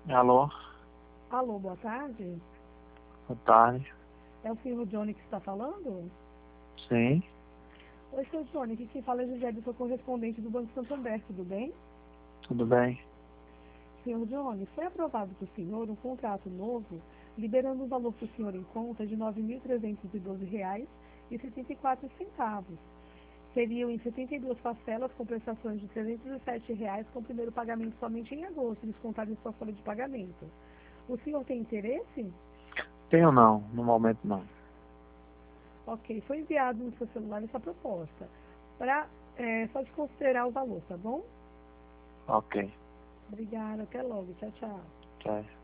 Alô, Alô, boa tarde. boa tarde. É o senhor Johnny que está falando? Sim, Oi, senhor Johnny, aqui quem fala é José, sou correspondente do Banco Santander, tudo bem? tudo bem? Senhor Johnny, foi aprovado para o senhor um contrato novo, liberando o valor para o senhor em conta de R$ 9.312,74. Seriam em 72 parcelas com prestações de R$ 307, com o primeiro pagamento somente em agosto, descontado em sua folha de pagamento. O senhor tem interesse? Tenho não, no momento não. Ok, foi enviado no seu celular essa proposta. Para só desconsiderar o valor, tá bom? Ok, Obrigada, até logo. Tchau, tchau. tá.